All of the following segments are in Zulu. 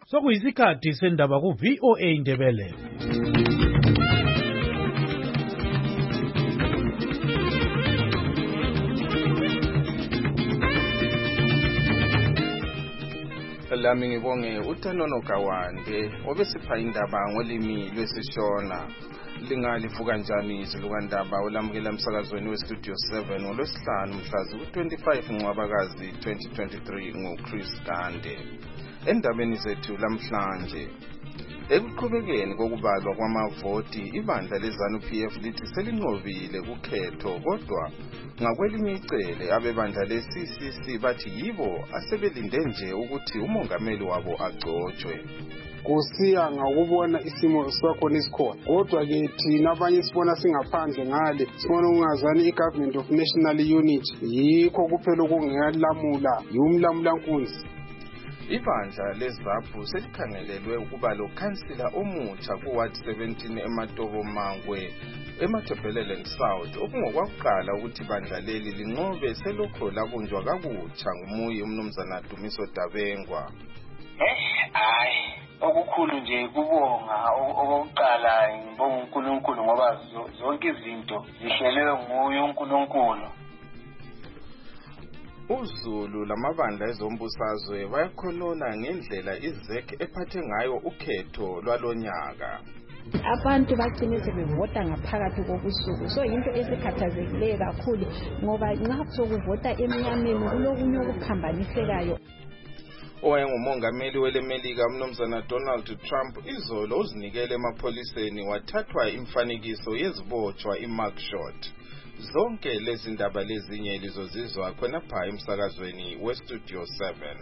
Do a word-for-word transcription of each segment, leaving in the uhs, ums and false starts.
Sokuyisikhathi sendaba ku V O A Indebele. Lami ngibonge uTanono Kawande obesipha indaba ngolimi lwesiShona. Lingalivuka kanjani izilukandaba olamukela emsakazweni weStudio seven ngolwesihlanu mhla ku-twenty-five Ncwabakazi twenty twenty-three nguChris Gande. Endabeni zethu lamhlanje, ekuqhubekeni kokubalwa kwamavoti, ibandla leZANU-P F lithi selinqobile kukhetho, kodwa ngakwelinye icele abebandla le-C C C bathi yibo asebelinde nje ukuthi umongameli wabo agcotshwe. Kusiya ngakubona isimo sakhona isikhona, kodwa-ke thina abanye sibona singaphandle ngale, sibona ungazani i-Government of National Unity yikho kuphela okungeyalamula yumlamulankunzi. Ibandla leZAPU selikhangelelwe ukuba lo khansila omutsha ku-Ward seventeen eMatobo Mangwe eMatabeleland South, okungokwakuqala ukuthi ibandla leli linqobe selokho labunjwa kakutsha ngumuyi umnumzana Dumiso Dabengwa. Eh hayi okukhulu nje kubonga okokuqala ngibonga uNkulunkulu ngoba zonke izinto zihlelwe nguye uNkulunkulu. uZulu lamabandla ezombusazwe bayakhonona ngendlela iZEC ephathe ngayo ukhetho lwalonyaka. Abantu bagcine sebevota ngaphakathi kobusuku, so into esikhathazekileyo kakhulu ngoba nxa sokuvota emnyameni kulokunye okuphambanisekayo. Owayengumongameli weleMelika umnumzana Donald Trump izolo uzinikele emapholiseni wathathwa imfanekiso yezibotshwa i-mugshot. Zonke lezi ndaba lezinye lizozizwa khonapha emsakazweni weStudio seven.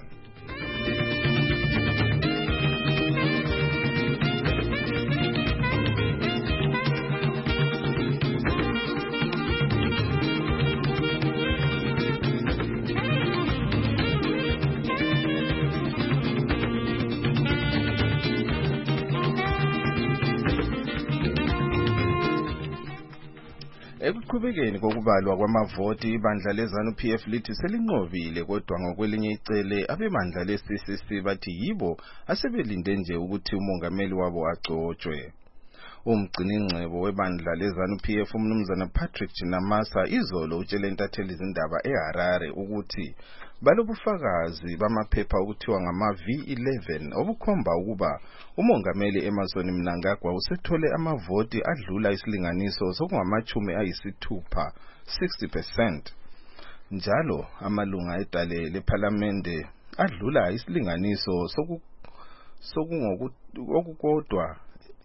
Ekuqhubekeni kokubalwa kwamavoti, ibandla leZANU-P F lithi selinqobile, kodwa ngokwelinye icele abebandla le-C C C bathi yibo asebelinde nje ukuthi umongameli wabo agcotshwe. Umgciningcebo webandla leZANU-P F umnumzana Patrick Jinamasa izolo utshele intatheli izindaba eHarare ukuthi balobufakazi bamaphepha okuthiwa ngama-V eleven obukhomba ukuba umongameli Emmerson Mnangagwa usethole amavoti adlula isilinganiso sokungamachumi ayisithupha sixty percent. Njalo amalunga edale lePhalamende adlula isilinganiso soku sokungokukodwa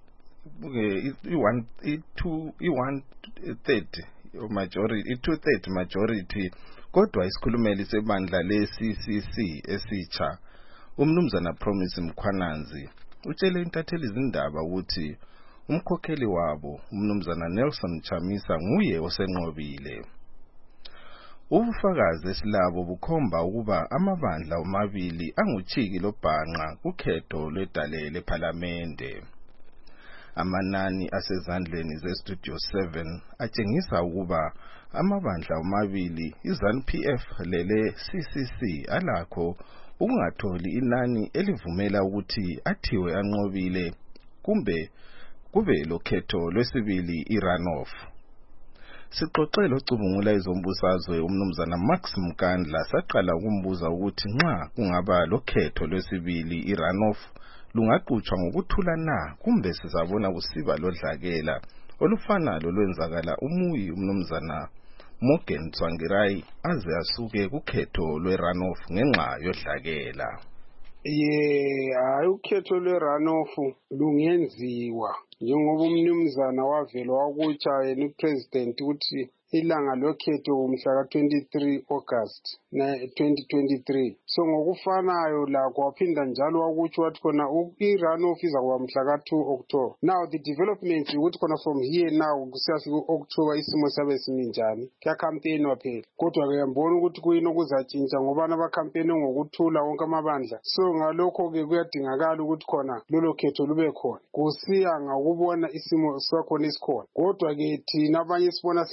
i-one thirty majority i-two thirty majority, kodwa isikhulumeli sebandla le-C C C esitsha umnumzana Promise Mkhwananzi utshele intatheli izindaba ukuthi umkhokheli wabo umnumzana Nelson Chamisa nguye osenqobile. Ubufakazi esilabo bukhomba ukuba amabandla omabili anguchiki lobhanqa kukhetho lwedale lePhalamende. Amanani asezandleni zeStudio seven atshengisa ukuba amabandla omabili iZANU-P F lele-C C C alakho ukungatholi inani elivumela ukuthi athiwe anqobile kumbe kube lokhetho lwesibili i-runoff. Sixoxele ocubungula izombusazwe umnumzana Max Mkandla saqala ukumbuza ukuthi nxa kungaba lokhetho lwesibili i-runoff lungaqhutshwa ngokuthula na kumbe sizabona kusiba lodlakela olufana lolwenzakala umuyi umnumzana Morgan Tsvangirai aze asuke kukhetho lwe-runoff ngenxa yodlakela. Ye hayi ukhetho lwe-runoff lungenziwa njengoba umnumzana wavela wakutsha yena upresident ukuthi ilanga lokhetho umhla ka twenty-three August twenty twenty-three. So ngokufanayo lakho waphinda njalo wakutsho wathi khona i-runoff izakuba mhla ka two October. Now the development ukuthi khona from here now kusiyafika u-October isimo sabe siminjani kuyakhampenwa phela, kodwa kuyambona ukuthi kuyini okuzatshintsha ngoba abakhampeni ngokuthula wonke amabandla. So ngalokho-ke kuyadingakala ukuthi khona lolo khetho lube khona kusiya ngakubona isimo sakhona isikhona, kodwa-ke thina abanye sibona singaphandle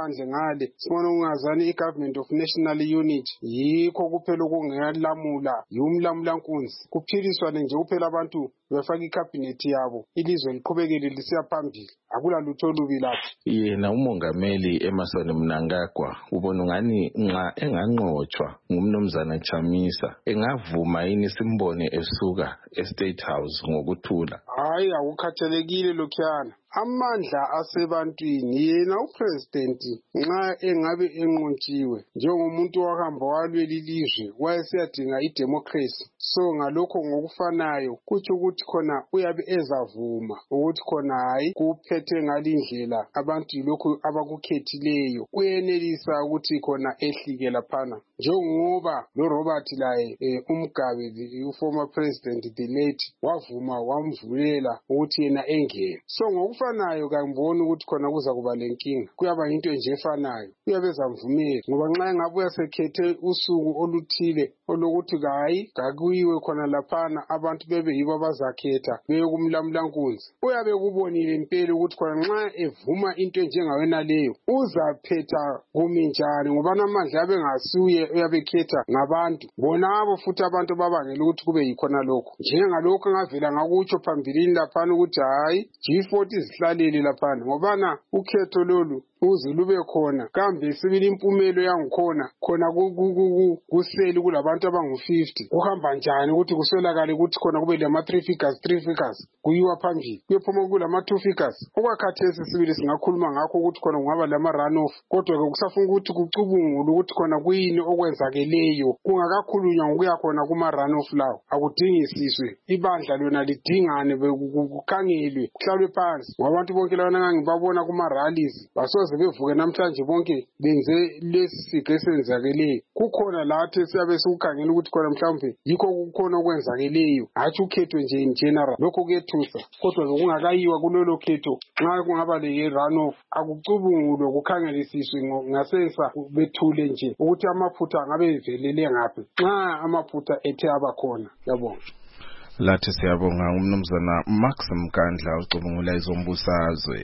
ngaphandle ngale sibona ungazani i-Government of National Unity yikho kuphela okungelamula yumlamulankunzi kuphiliswane nje kuphela abantu befaka ikhabhinethi yabo ilizwe liqhubekele lisiya phambili akula lutho olubi lapho. Yena umongameli Emmerson Mnangagwa ubona ngani nxa enganqotshwa ngumnumzana Chamisa engavuma yini simbone esuka e-State House ngokuthula? Hayi akukhathalekile lokhuyana amandla asebantwini yena upresident nxa engabe enqotshiwe njengomuntu wahamba walweli lizwe wayesiyadinga idemocracy so ngalokho ngokufanayo kuthi ukuthi khona uyabe ezavuma ukuthi khona hayi kuphethe ngalindlela abantu lokho abakukhethileyo uyenelisa ukuthi khona ehlike laphana njengoba lo Robert laye eh, umgabe uformer president the late wavuma wamvulela ukuthi yena engene so ngokufanayo kangiboni ukuthi khona kuza kuba lenkinga kuyaba into nje efanayo uyabeza mvumeli ngoba nxa engabuya sekhethe usuku oluthile olokuthi hayi gakuyiwe khona laphana abantu bebe yibo abazakhetha beye kumlamulankunzi uyabe kubonile impela ukuthi khona nxa evuma into njengawena leyo uzaphetha kumi njani ngoba namandla abe ngasuye uyabekhetha ngabantu bona abo futhi abantu babangela ukuthi kube yikhona lokho njengalokho ngavela ngakutsho phambilini laphana ukuthi hayi G forty izihlalele laphana ngobana ukhetho lolu uze lube khona kambe sibili impumelo yangikhona khona kuseli kulabantu abangu fifty uhamba njani ukuthi kuswelakale ukuthi khona kube lama three figures three figures kuyiwa phambili kuyephuma kulama two figures okwakhathesi sibili singakhuluma ngakho ukuthi khona kungaba lama run off kodwa ke kusafuna ukuthi kucubungule ukuthi khona kuyini okwenzakeleyo kungakakhulunywa ngokuya khona kuma run off lawo akudingisiswe ibandla lona lidingane kukhangelwe kuhlalwe phansi ngabantu bonke lana ngibabona kuma rallies basoze bevuke namhlanje bonke benze lesi siga esenzakeleyo kukhona lathi siyabe sikukhangela ukuthi khona mhlawumbe yikho kukhona okwenzakeleyo hathi ukhethwe nje in general lokho kuyethusa kodwa lokungakayiwa kulolo khetho nxa kungaba le run off akucubungulwe kukhangelisiswe ngasesa bethule nje ukuthi amaphutha ngabe evelele ngaphi nxa amaphutha ethe abakhona yabonga. Lathi siyabonga umnumzana Max Mkandla ucubungula izombusazwe.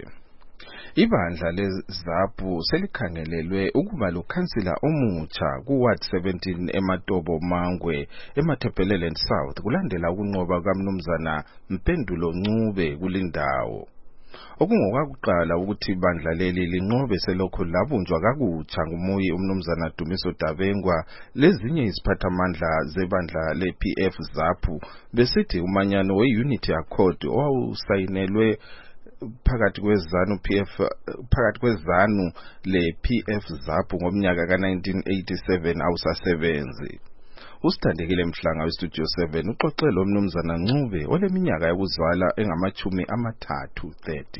Ibandla leZAPU selikhangelelwe ukuba lokhansila omutsha kuWard seventeen eMatobo Mangwe eMatabeleland South kulandela ukunqoba kaMnumzana Mpendulo Ncube kulindawo. Okungokwakuqala ukuthi ibandla leli linqobe selokho labunjwa kakutsha ngumuyi umnumzana Dumiso Dabengwa lezinye iziphathamandla zebandla le-P F ZAPU besithi umanyano we-Unity Accord owawusayinelwe phakathi kwezanu P F phakathi kwezanu le-P F ZAPU ngomnyaka ka nineteen eighty-seven awusasebenzi. Usithandekile Mhlanga weStudio seven uxoxela umnumzana Ncube oleminyaka yokuzalwa engamachumi amathathu thirty.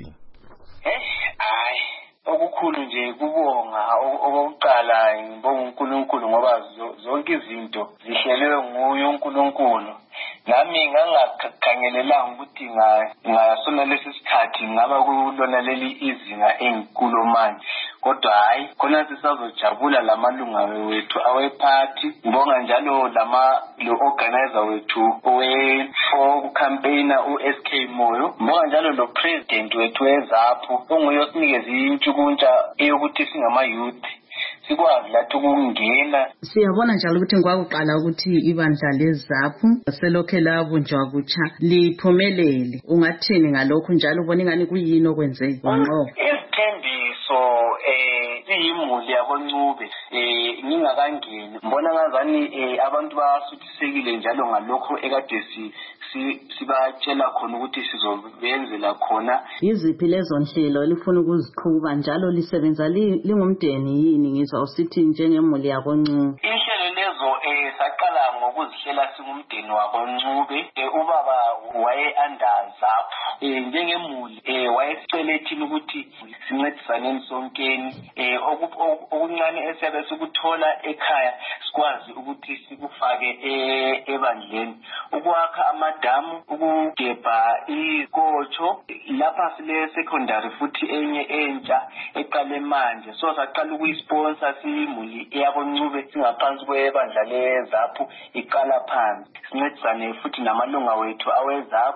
Eh hayi okukhulu nje kubonga okokuqala ngibonga uNkulunkulu ngoba zonke izinto zihlelwe nguye uNkulunkulu. Nami ngangakhangelelanga ukuthi ngasona lesi sikhathi ngaba kulona leli izinga enkulu manje kodwa hayi khona sisazojabula lamalunga wethu awephathi ngibonga njalo lama lo organizer wethu owe for campaigner uS K Moyo ngibonga njalo lo president wethu weZAPU onguye osinikeza intshukuntsha eyokuthi singama youth sikwazi lathi ukungena. Siyabona njalo ukuthi ngwakuqala ukuthi ibandla leZAPU selokhe labunjwa kutsha liphumelele ungathini ngalokho njalo ubona ingani kuyini okwenze wanqoba? Isithembiso eh siyimuli yaboNcube eh ngingakangeni mbona ngazani eh abantu basuthisekile njalo ngalokho ekade si sibatshela khona ukuthi sizobenzela khona. Iziphi lezo nhlelo elifuna ukuziqhuba njalo lisebenza lingumdeni yini ngizwa usithi njengemuli yaboNcube? Inhlelo lezo eh saqala ngokuzihlela singumdeni waboNcube eh ubaba waye under ZAPU eh njengemuli eh wayesicela ethini ukuthi sincedisane sonkeni eh okuncane esiyabe sikuthola ekhaya sikwazi ukuthi sikufake ebandleni ukwakha amadamu ukugebha ikotsho lapha sile secondary futhi enye entsha eqale manje so saqala ukuyisponsor simuli eyaboNcube singaphansi kwebandla leZAPU iqala phansi sincedisane futhi namalunga wethu aweZAPU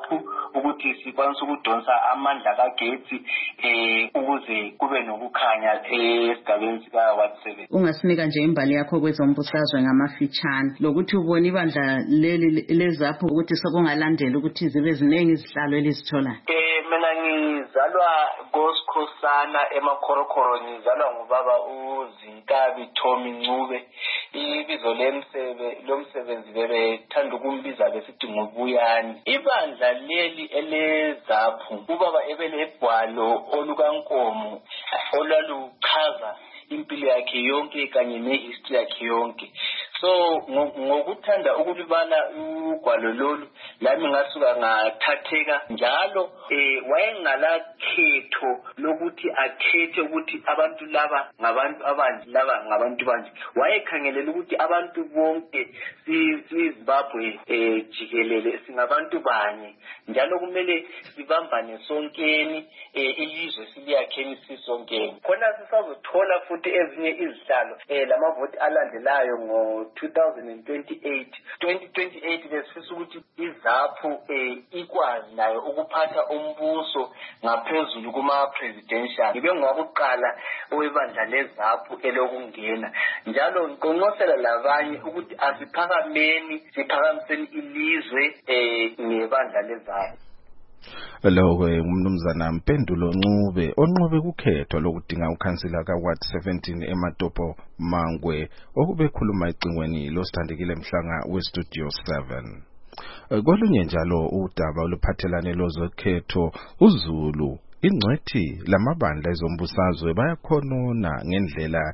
ukuthi sikwanise ukudonsa amandla kagetsi eh ukuze kube nokukhanya esigabeni sika Ward seven. Ungasinika nje imbali yakho kwezombusazwe ngamafitshane lokuthi ubona ibandla leli lezapho ukuthi sokungalandela ukuthi zibe ziningi izihlalo elizithola. Eh mina ngizalwa ngosikhosana emakhorokhoro, ngizalwa ngubaba uZinkabi Thomi Ncube. Ibizo lemsebe lomsebenzi bebethanda ukumbiza besithi ngobuyani. Ibandla leli elezapho ubaba ebelebhwalo olukankomo olwaluchaza impilo yakhe yonke kanye nehistory yakhe yonke. So ngokuthanda ukulibala ugwalo lolu lami ngasuka ngathatheka njalo eh wayengalakhetho lokuthi akhethe ukuthi abantu laba ngabantu abanje laba ngabantu banje. Wayekhangelela ukuthi abantu bonke siZimbabwe eh jikelele singabantu banye njalo kumele sibambane sonkeni eh ilizwe siliyakheni sisonkeni. Khona sisazothola futhi ezinye izihlalo eh lamavoti alandelayo ngo twenty twenty-eight twenty twenty-eight besifisa ukuthi izapho eh ikwazi nayo ukuphatha umbuso ngaphezulu kuma presidential. Ngibe ngwakuqala owebandla lezapho elokungena njalo ngiqonqosela labanye ukuthi asiphakameni siphakamiseni ilizwe eh ngebandla lezapho. Lo ke umnumzana Mpendulo Ncube onqobe kukhetho lokudinga ukhansila ka Ward seventeen eMatopo Mangwe okube khuluma icingweni losithandekile mhlanga we Studio seven. Kolunye njalo udaba oluphathelane lozokhetho uZulu ingcwethi lamabandla ezombusazwe bayakhonona ngendlela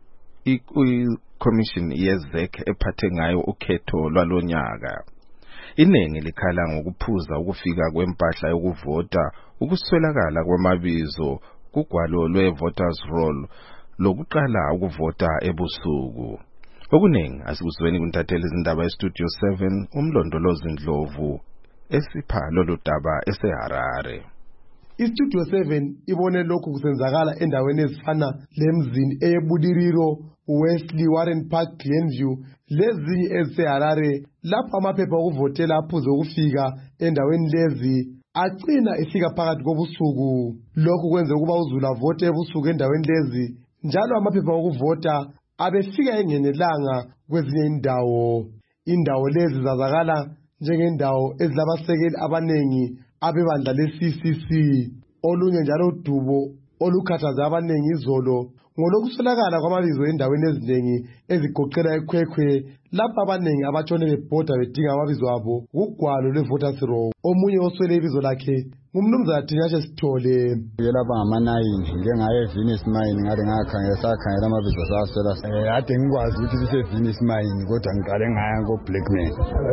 i-commission yezek ephathe ngayo ukhetho lwalonyaka. Inengi likhala ngokuphuza ukufika kwempahla yokuvota, ukuswelakala kwamabizo kugwalo lwe-voters roll lokuqala ukuvota ebusuku. Okunengi asikuzweni kuntathela izindaba eStudio seven umlondolozi Ndlovu esipha lolu daba eseHarare. iStudio seven ibone lokhu kusenzakala endaweni ezifana lemzini eyeBudiriro, Wesley, Warren Park, Glenview lezinye eziseHarare lapho amaphepha okuvotela aphuze ukufika endaweni lezi agcina efika phakathi kobusuku. Lokhu kwenza ukuba uZulu avote ebusuku endaweni lezi njalo amaphepha okuvota abefika engenelanga kwezinye indawo. Indawo lezi zazakala njengendawo ezilabasekeli abanengi abebandla le-C C C. Olunye njalo udubo olukhathaze abanengi izolo ngolokuswelakala kwamabizo endaweni ezinengi ezigoqela eKhwekhwe lapho abanengi abatshone bebhoda bedinga amabizo abo kugwalo lwe-voters roll. Omunye oswele ibizo lakhe ngumnumzana Dinashe Sithole. Yelapha ngama-nine njengaye eVenice Mine ngade ngakhangela sakhangela amabizo saswela eh ade ngikwazi ukuthi siseVenice Mine kodwa ngiqale ngaya ko-Blackman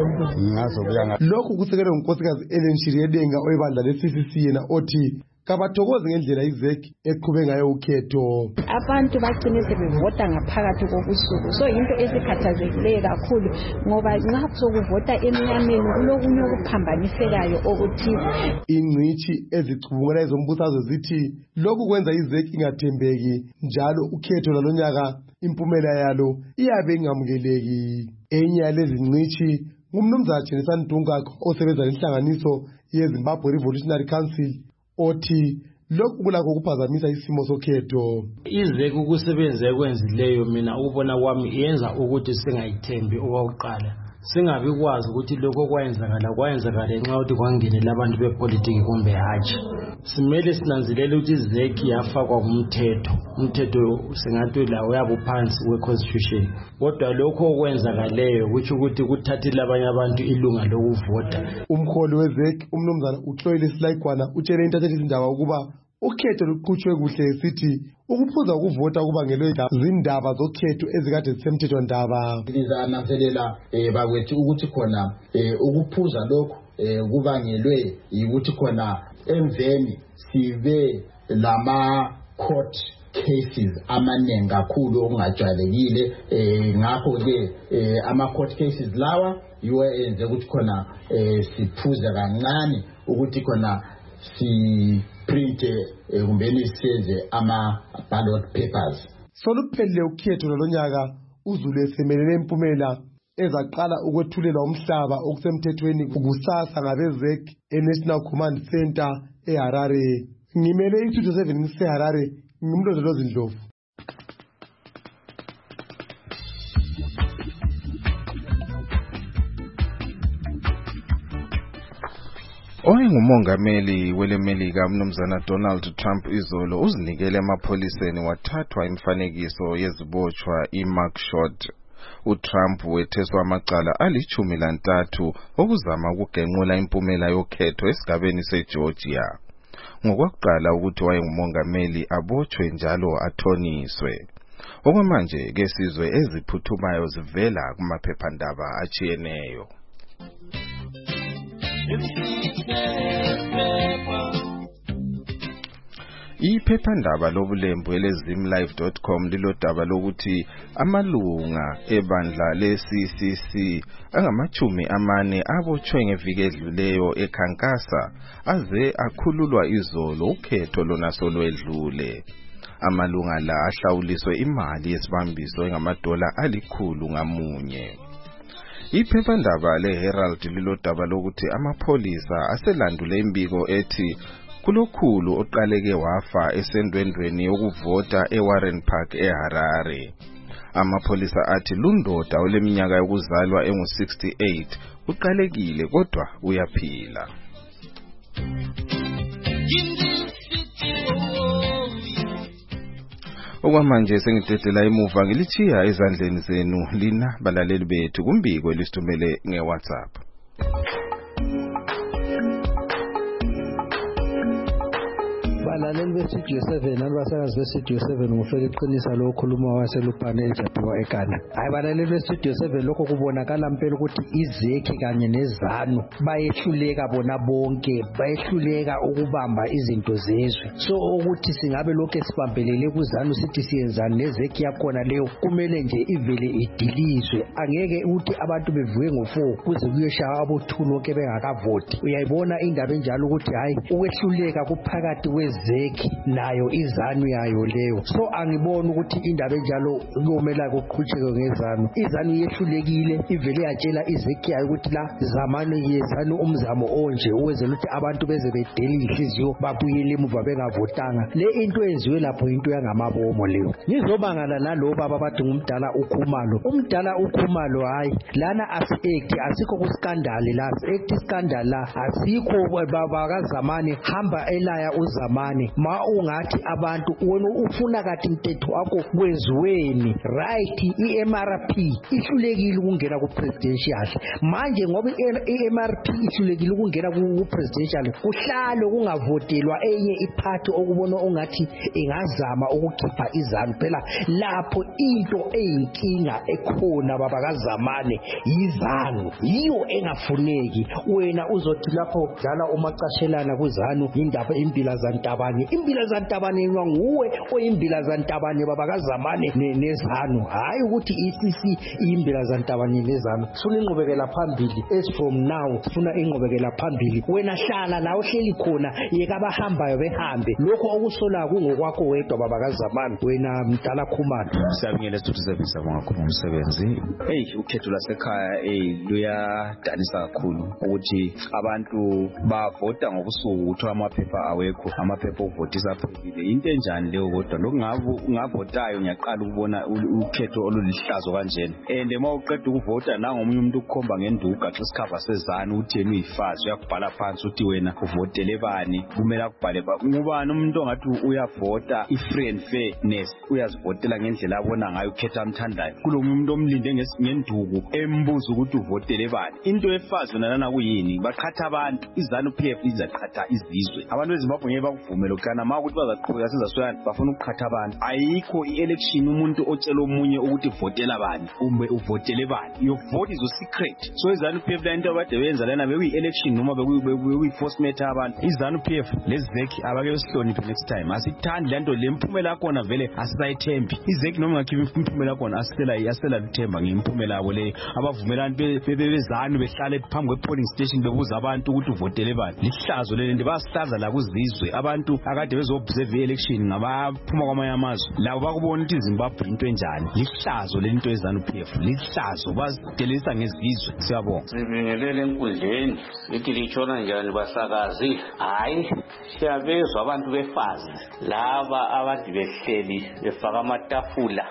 ngazobuya. Lokhu kusekelwe ngunkosikazi Ellen Shiriedenga oyibandla le-C C C yena othi kabathokoze ngendlela izeki eqhube ngayo ukhetho. Abantu bagcine sebevota ngaphakathi kobusuku, so into esikhathazekileyo kakhulu ngoba nxa sokuvota emnyameni kulokunye okuphambanisekayo okuthi ingcithi ezicubungela ezombusazwe zithi lokhu kwenza izeki ingathembeki njalo ukhetho lalonyaka impumela yalo iyabe ingamukeleki. Enye yalezi ngcithi ngumnumzana Jenison Dungak osebenza lenhlanganiso yeZimbabwe Revolutionary Council othi lokhu kulakho kuphazamisa isimo sokhetho. Izeki ukusebenza ekwenzileyo mina ubona kwami yenza ukuthi singayithembi okokuqala, singabi kwazi ukuthi lokho kwayenzakala kwayenzakala ngenxa yokuthi kwangenela abantu bepolitiki kumbe hatshi. Simele sinanzelele ukuthi izeki yafakwa kumthetho, umthetho singathi lawo yabo phansi we-constitution, kodwa lokho okwenzakaleyo kuthi ukuthi kuthathile abanye abantu ilunga lokuvota. Umkholi wezeki umnumzana uHloyile Silayigwana utshele intatheli izindaba ukuba ukhetho luqhutshwe kuhle sithi ukuphuza ukuvota kubangelwe izindaba zokhetho ezikade zisemthetho ndaba. Ngizananzelela eh bakwethu ukuthi khona eh ukuphuza lokho eh kubangelwe ukuthi khona emveni sibe lama court cases amaningi kakhulu okungajwayelekile eh ngakho ke eh ama court cases lawa yiwo enze ukuthi khona eh siphuze kancane ukuthi khona si print kumbeni size ama ballot papers. Soluphelile ukhetho lonyaka uZulu esemelele impumela ezaqala ukwethulelwa umhlaba okusemthethweni kusasa ngabezek eNational Command Center eHarare. Ngimele iStudio seven ngiseHarare, ngimlondolozi Ndlovu. Owayengumongameli welemelika umnumzana Donald Trump izolo uzinikele emapholiseni wathathwa imifanekiso yezibotshwa i-mugshot. uTrump wetheswa amacala alichumi lantathu okuzama ukugenqula impumela yokhetho esigabeni seGeorgia. Ngokwakuqala ukuthi wayengumongameli abotshwe njalo athoniswe. Okwamanje ke sizwe eziphuthumayo zivela kumaphephandaba achiyeneyo. Iphephandaba lobulembu elezimlive dot com lilodaba lokuthi amalunga ebandla le-C C C angamachumi amane abotshwe ngeviki edluleyo ekhankasa aze akhululwa izolo ukhetho lona solwedlule. Amalunga la ahlawuliswe imali yesibambiso engamadola alikhulu ngamunye. Iphephandaba leHerald lilodaba lokuthi amapholisa aselandule imbiko ethi kulokhulu oqaleke wafa esendwendweni yokuvota eWarren Park eHarare. Amapholisa athi lundoda oleminyaka yokuzalwa engu sixty-eight uqalekile kodwa uyaphila. Okwamanje sengidedela imuva ngilichiya ezandleni zenu lina balaleli bethu kumbiko elisithumele ngeWhatsApp. Balaleli beStudio seven nabasakazi beStudio seven ngifela iqinisa lo khuluma waselupane eJabuwa eGhana. Hayi balaleli beStudio seven lokho kubonakala impela ukuthi izekhi kanye nezanu bayehluleka bona bonke, bayehluleka ukubamba izinto zezwe. So ukuthi singabe lokho esibambelele kuzanu sithi siyenzani nezekhi yakona leyo kumele nje ivele idilizwe. Angeke ukuthi abantu bevuke ngo four kuze kuyeshaya abothulu bonke bengakavoti. Uyayibona indaba enjalo ukuthi hayi ukwehluleka kuphakathi kwezekhi nayo izanu yayo leyo. So angibona ukuthi indaba enjalo kumele kuqhutsheke ngezanu. Izanu yehlulekile ivele yatshela izekhi yayo ukuthi la zamani yezanu umzamo onje uwenzela ukuthi abantu beze bedela inhliziyo babuyele emuva bengavotanga. Le into enziwe lapho into yangamabomo leyo. Ngizobangala nalo baba bathi ngumdala ukhumalo. Umdala ukhumalo hayi lana as-act asikho ku scandal la as-act scandal la asikho baba kazamani hamba elaya uzamani ma ungathi abantu wena ufuna kathi mthetho wakho kwenziweni right. i-M R P ihlulekile ukungena ku presidential manje ngoba i-M R P ihlulekile ukungena ku presidential kuhlalo kungavotelwa enye iphathi okubona ungathi ingazama ukukhipha izanu phela lapho into eyinkinga ekhona baba kazamane yizanu yiyo engafuneki. Wena uzothi lapho dlala umacashelana kuzanu indaba impila zantabane impila zantabane nguwe oyimpila zantabane baba kazamane nezanu hayi ukuthi I-C C impila zantabane nezanu. Sifuna ingqubekela phambili as from now sifuna ingqubekela phambili. Wena hlala la uhleli khona yeka abahambayo behambe lokho okusola kungokwakho wedwa baba kazamane wena mdala khumalo. Siyabingelela Studio seven sabongakhulu umsebenzi. Hey ukhetho lasekhaya hey luyadanisa kakhulu ukuthi abantu bavota ngokusuku ukuthi amaphepha awekho amaphepha okuvotisa aphelile. Into enjani leyo kodwa lokungavo ungavotayo ngiyaqala ukubona ukhetho olulihlazo kanjena and ema uqeda ukuvota nangomunye umuntu ukukhomba ngenduka xa sikhava sezana uthi yena uyifazi uyakubhala phansi uthi wena uvotele bani kumele akubhale ngubani umuntu ongathi uyavota i-free and fairness uyazivotela ngendlela abona ngayo ukhetha amthandayo kulo muntu omlinde ngenduku embuza ukuthi uvotele bani. Into efazi yona lana kuyini baqhatha abantu izanu P F izaqhatha izizwe abantu eZimbabwe ngeke bakuvumele ukana ma ukuthi bazaqhubeka sezasoyana bafuna ukukhatha abantu. Ayikho i-election umuntu otshela omunye ukuthi votela bani kumbe uvotele bani. Your vote is a secret. So izanu P F into abade benza lana bekuyi-election noma bekuyi-force matter abantu izanu P F lezekhi abake besihloniphe next time asithandi lento le mphumela yakona vele asisayithembi. Izekhi noma ngakhipha imphumela yakona asisela yasela lithemba ngempumela yabo le abavumelana bebezanu behlale phambi kwe polling station bebuza abantu ukuthi uvotele bani. Lihlazo lele nje basihlaza la kuzizwe abantu abantu akade bezobserve election ngabaphuma kwamanye amazwe labo bakubona ukuthi iZimbabwe into enjani lihlazo lento eZANU-P F lihlazo bazidelisa ngezizwe. Siyabonga. Sibingelele enkundleni lithi litshona njani basakazi. Hayi siyabezwa abantu befazi laba abadi behleli befaka amatafula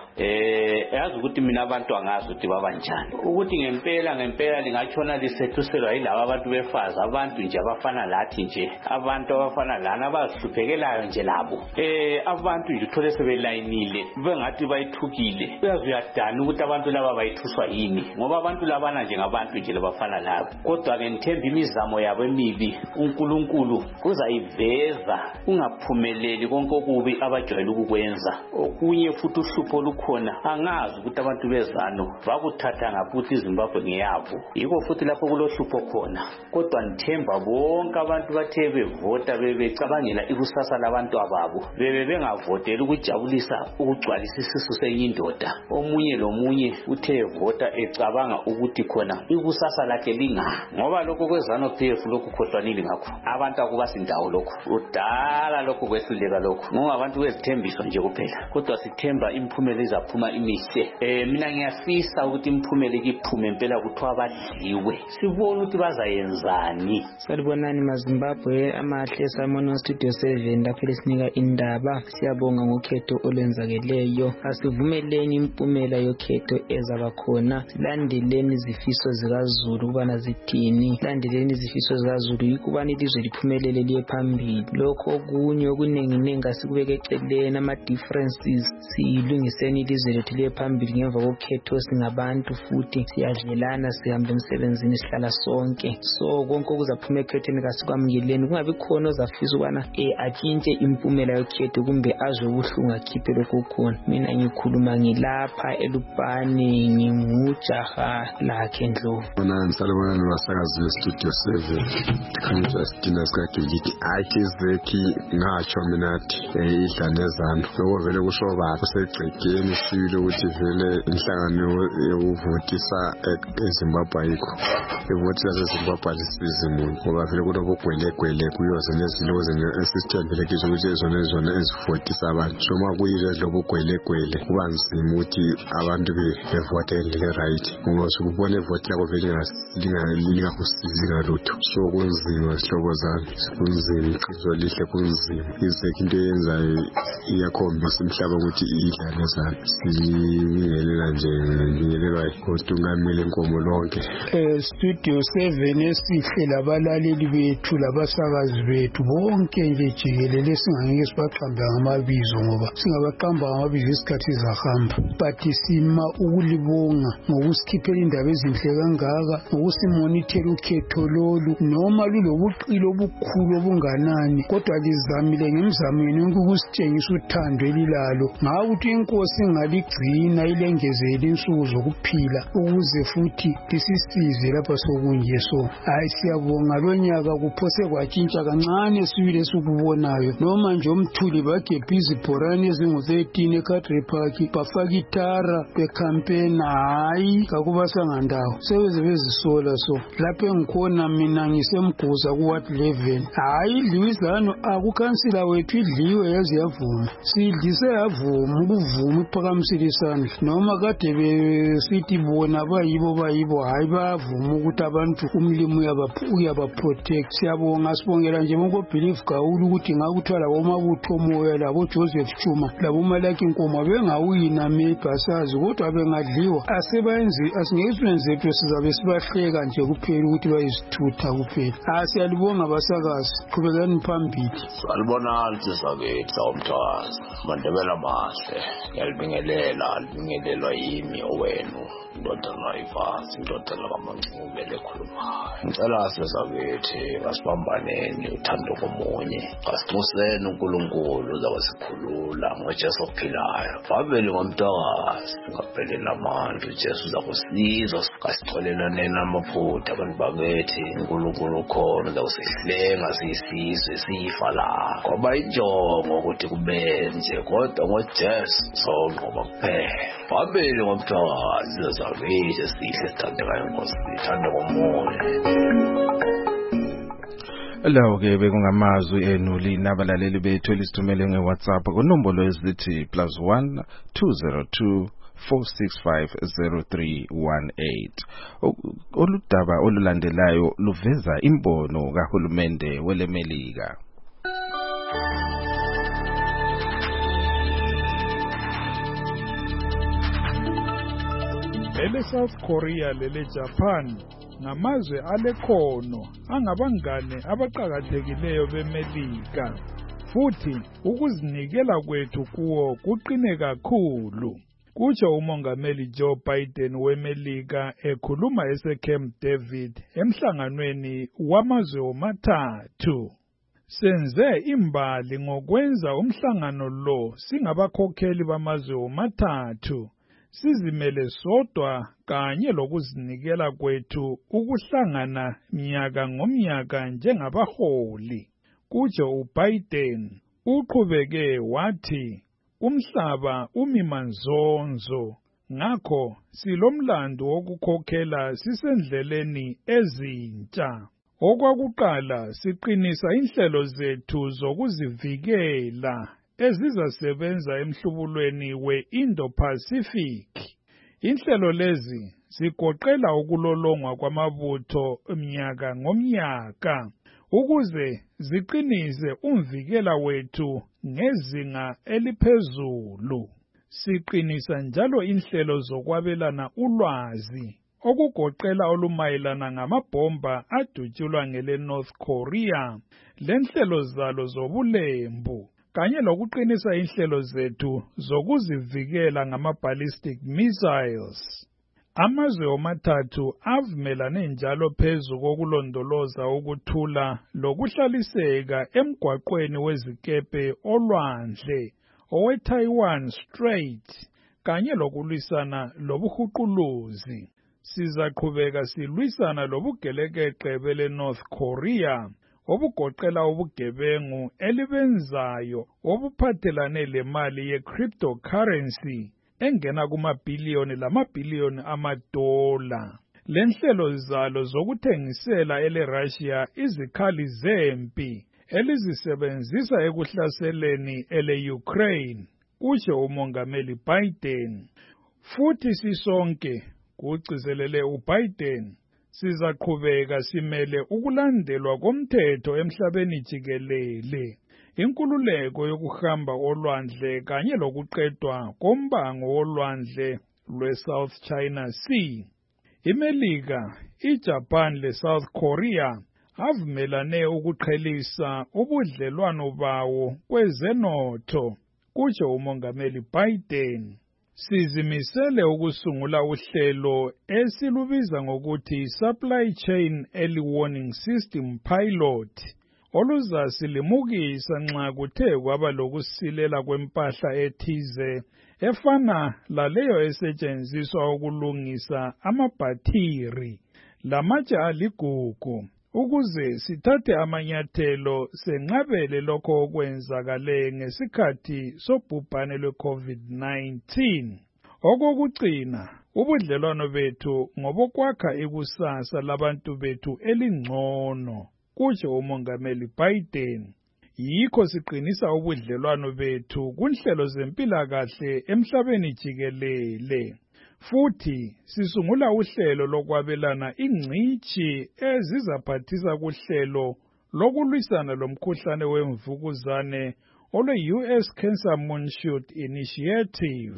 eh yazi ukuthi mina abantu angazi ukuthi babanjani ukuthi ngempela ngempela lingatshona lisethuselwa yilabo abantu befazi abantu nje abafana lathi nje abantu abafana lana abazihluphekelayo nje labo eh abantu nje uthole sebelayinile bengathi bayithukile uyazi uyadana ukuthi abantu laba bayithuswa yini ngoba abantu labana nje ngabantu nje labafana labo kodwa ke ngithemba imizamo yabo emibi uNkulunkulu uzayiveza ungaphumeleli konke okubi abajwayele ukukwenza okunye futhi uhlupho olukhona angazi ukuthi abantu bezano bakuthatha ngaputhi iZimbabwe ngiyabo yiko futhi lapho kulohlupho khona kodwa ngithemba bonke abantu bathe bevota bebecabangela ikusasa labantu ababo bebe bengavotela ukujabulisa ukugcwalisa isisu senye indoda omunye lomunye uthe vota ecabanga ukuthi khona ikusasa lakhe linga ngoba lokho kweZANU-P F lokho khohlwanile ngakho abantu akubasindawo lokho udala lokho kwehluleka lokho ngoba abantu bezithembiso nje kuphela kodwa sithemba imphumela izaphuma imihle eh mina ngiyafisa ukuthi imphumela ikiphume impela kuthiwa badliwe sibone ukuthi bazayenzani. Salibonani maZimbabwe amahle Simon Studio seven lapho lesinika indaba siyabonga ngokhetho olwenzakeleyo asivumeleni impumela yokhetho ezaba khona silandeleni izifiso zikaZulu kubana zithini landeleni izifiso zikaZulu yikubani ilizwe liphumelele liye phambili lokho okunye okunengi nengi asikubeke eceleni ama differences silungiseni ilizwe lethu liye phambili ngemva kokhetho singabantu futhi siyadlelana sihamba emsebenzini sihlala sonke so konke okuzaphuma ekhetheni kasikwamukeleni kungabi khona ozafisa ukubana eh atshintshe impumela yokhetho kumbe azwe ubuhlungu akhiphe lokho khona mina ngikhuluma ngilapha eLupane ngimujaha lakhe Ndlovu. Bona ngisalibona nabasakazi Studio seven khanya Stina sikagiliki ayizeki ngatsho mina athi idlanezana lokho vele kusho baba kusegcekeni sibile ukuthi vele inhlangano yokuvotisa eZimbabwe ayikho ivotisa eZimbabwe lisizi umuntu ngoba vele kunobugwelegwele kuyoze neziloze esisithembele kizo ukuthi ezona ezona ezivotisa abantu soma kuyile lobugwelegwele kuba nzima ukuthi abantu bevote ngendlela right ngoba sikubona ivoti yakho vele lingakusizi ngalutho so kunzima sihlobo zami kunzima iqiniso lihle kunzima izeki into eyenzayo iyakhombisa umhlaba ukuthi idlane zami sibingelela nje ngibingelelwa kodwa ungamile inkomo lonke. eh Studio seven esihle labalaleli bethu labasakazi bethu bonke nje jikelele singangeke sibaqamba ngamabizo ngoba singabaqamba ngamabizo isikhathi zahamba but sima ukulibonga ngokusikhiphela indaba ezinhle kangaka ngokusimonithela ukhetho lolu noma lulobuqilo obukhulu obunganani kodwa lizamile ngemizamo yenu ukusitshengisa uthando elilalo ngakuthi inkosi ingaligcina ilengezele insuku zokuphila ukuze futhi lisisize lapha sokunje so hayi siyabonga lonyaka kuphose kwatshintsha kancane sibile sikubonayo noma nje umthuli bagebha izibhorane ezingu thirteen eCountry Park bafaka itara becampaign hayi kakubasangandawo sebeze bezisola so lapho engikhona mina ngisemguza ku ward eleven hayi idliwizano akukansila wethu idliwe yazi yavuma sidlise yavuma ukuvuma iphakamisile isandla noma kade besithi bona bayibo bayibo hayi bavuma ukuthi abantu umlimo uyaba protect siyabonga sibongela nje ngo believe kaulu ukuthi ngakuthwala bomabutho moya labo Joseph Chuma labo Malaki Nkomo bengawina mebasazi kodwa bengadliwa asebenzi asingezwenze zethu sizabe sibahleka nje kuphela ukuthi bayisithutha kuphela asiyalibonga basakazi qhubekani phambili. Salibona lisabethi sawumthwazi mandebela mahle yalibingelela libingelelwa yimi owenu indoda nayifasi indoda lakaMancube lekhulumayo ngicela sesabethi asibambaneni uthando komunye asixuseni uNkulunkulu uzawasikhulula ngoJesu ophilayo babeli ngomntakazi ngaphelele amandla uJesu uzakusiza kasitholelane namaphutha abantu bakithi uNkulunkulu ukhona uzawusihlenga siyisizwe sifa la ngoba injongo ukuthi kubenze kodwa ngoJesu sonqoba kuphela babeli ngomntakazi zabethi sihle sithandekayo Nkosi sithanda komoya. Lawo ke bekungamazwi enuli nabalaleli bethu elisithumele ngeWhatsApp kunombolo ezithi plus one two zero two four six five zero three one eight. Oludaba olulandelayo luveza imbono kahulumende welemelika. Ele South Korea lele Japan ngamazwe alekhono angabangane abaqhakathekileyo bemelika futhi ukuzinikela kwethu kuwo kuqine kakhulu. Kutsho umongameli Joe Biden wemelika ekhuluma eseCamp David emhlanganweni wamazwe womathathu. Senze imbali ngokwenza umhlangano lo singabakhokheli bamazwe womathathu. Sizimele sodwa kanye lokuzinikela kwethu ukuhlangana minyaka ngomnyaka njengabaholi. Kutsho uBiden uqhubeke wathi umhlaba umimanzonzo ngakho silomlando wokukhokhela sisendleleni ezintsha. Okwakuqala siqinisa inhlelo zethu zokuzivikela ezizasebenza emhlubulweni we-Indo-Pacific. Inhlelo lezi zigoqela ukulolongwa kwamabutho mnyaka ngomnyaka ukuze ziqinise umvikela wethu ngezinga eliphezulu. Siqinisa njalo inhlelo zokwabelana ulwazi okugoqela olumayelana ngamabhomba adutshulwa ngele North Korea lenhlelo zalo zobulembu kanye lokuqinisa inhlelo zethu zokuzivikela ngama-ballistic missiles. Amazwe omathathu avumelane njalo phezu kokulondoloza ukuthula lokuhlaliseka emgwaqweni wezikepe olwandle owe-Taiwan Strait kanye lokulwisana lobuhuquluzi. Sizaqhubeka silwisana lobugelekeqe bele North Korea obugoqela ubugebengu elibenzayo obuphathelane lemali ye-cryptocurrency engena kumabhiliyoni lamabhiliyoni amadola. Lenhlelo zalo zokuthengisela ele Russia izikhali zempi elizisebenzisa ekuhlaseleni ele Ukraine, kutsho umongameli Biden. Futhi sisonke, kugcizelele uBiden, sizaqhubeka simele ukulandelwa komthetho emhlabeni jikelele. Inkululeko yokuhamba olwandle kanye lokuqedwa kombango wolwandle lwe-South China Sea. iMelika, iJapan leSouth Korea avumelane ukuqhelisa ubudlelwano bawo kwezenotho, kutsho umongameli Biden. Sizimisele ukusungula uhlelo esilubiza ngokuthi Supply Chain Early Warning System Pilot oluzasilimukisa nxa kuthe kwaba lokusilela kwempahla ethize efana laleyo esetshenziswa ukulungisa amabhathiri lamatshe aligugu ukuze sithathe amanyathelo senqabele lokho okwenzakale ngesikhathi sobhubhane lwe-COVID nineteen. Okokugcina, ubudlelwano bethu ngobokwakha ikusasa labantu bethu elingcono, kutsho umongameli Biden. Yikho siqinisa ubudlelwano bethu kunhlelo zempilakahle emhlabeni jikelele. Futhi sisungula uhlelo lokwabelana ingcitshi ezizaphathisa kuhlelo lokulwisana lomkhuhlane wemvukuzane olwe-U S Cancer Moonshot Initiative.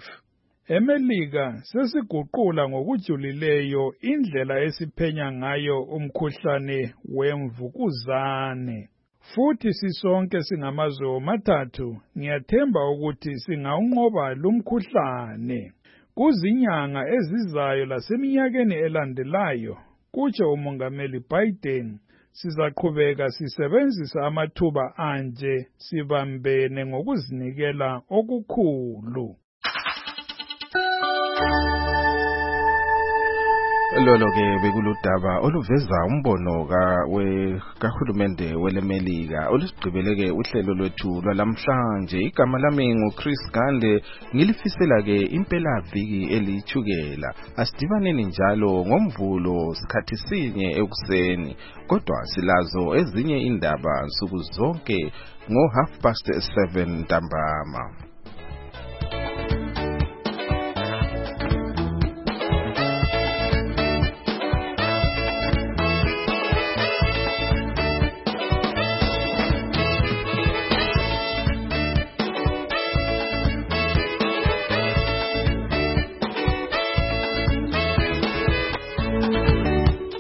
eMelika sesiguqula ngokujulileyo indlela esiphenya ngayo umkhuhlane wemvukuzane. Futhi sisonke singamazwe womathathu ngiyathemba ukuthi singawunqoba lumkhuhlane. Kuzinyanga ezizayo laseminyakeni elandelayo, kutsho umongameli Biden, sizaqhubeka sisebenzisa amathuba anje sibambene ngokuzinikela okukhulu. Lolo ke bekuludaba oluveza umbono ka we kahulumende welemelika olusigqibeleke uhlelo lwethu lwalamhlanje. Igama lami nguChris Gande, ngilifisela ke impela viki elithukela. Asidibaneni njalo ngomvulo sikhathi sinye ekuseni, kodwa silazo ezinye indaba nsuku zonke ngo half past seven ntambama.